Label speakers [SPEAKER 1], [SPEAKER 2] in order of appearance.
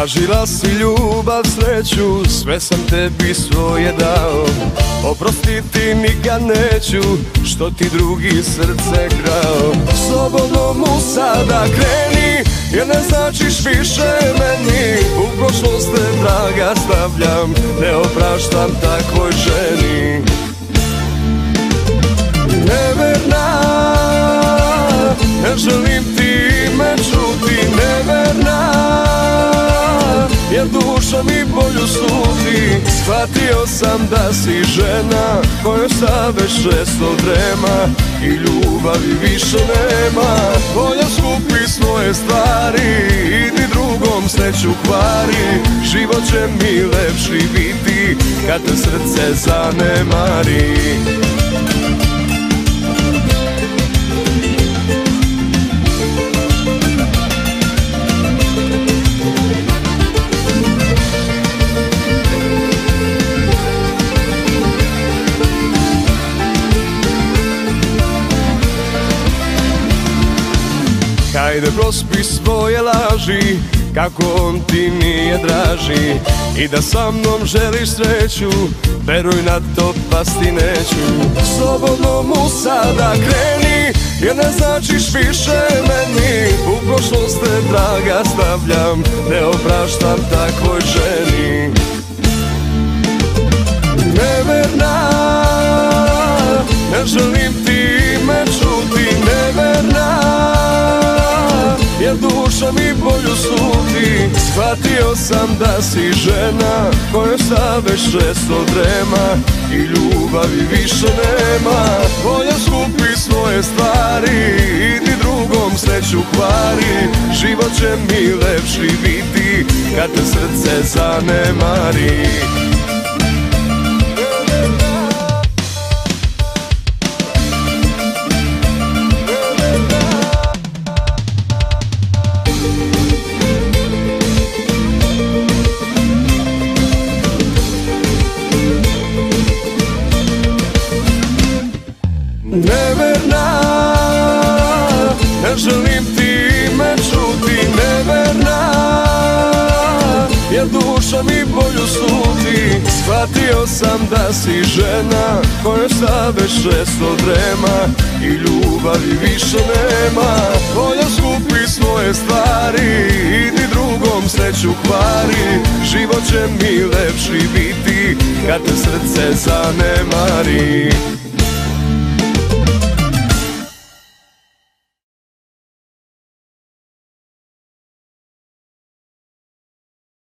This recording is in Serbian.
[SPEAKER 1] Tražila si ljubav, sreću, sve sam tebi svoje dao. Oprostiti nikad neću, što ti drugi srce krao. Slobodno mu sada kreni, jer ne značiš više meni. U prošlost te, draga, stavljam, ne opraštam takvoj ženi. Neverna, ne želim time čuti, neverna, jer duša mi bolju sudi. Shvatio sam da si žena kojoj saveš često drema i ljubavi više nema. Bolje skupi svoje stvari, idi drugom sreću kvari. Život će mi lepši biti kad te srce zanemari. Hajde prospi svoje laži, kako on ti nije draži. I da sa mnom želiš sreću, veruj na to, pasti neću. Slobodno mu sada kreni, jer ne značiš više meni. U prošlost te, draga, stavljam, ne opraštam takvoj ženi. Neverna, ne želim time čuti, neverna, jer duša mi bolju sudi. Shvatio sam da si žena kojoj saveš često drema i ljubavi više nema. Bolje skupi svoje stvari, idi drugom sreću kvari. Život će mi lepši biti kad te srce zanemari. Neverna, ne želim time čuti, neverna, jer duša mi bolju sudi. Shvatio sam da si žena kojoj saveš često drema i ljubavi više nema. Bolje skupi svoje stvari, idi drugom sreću kvari. Život će mi lepši biti kad te srce zanemari.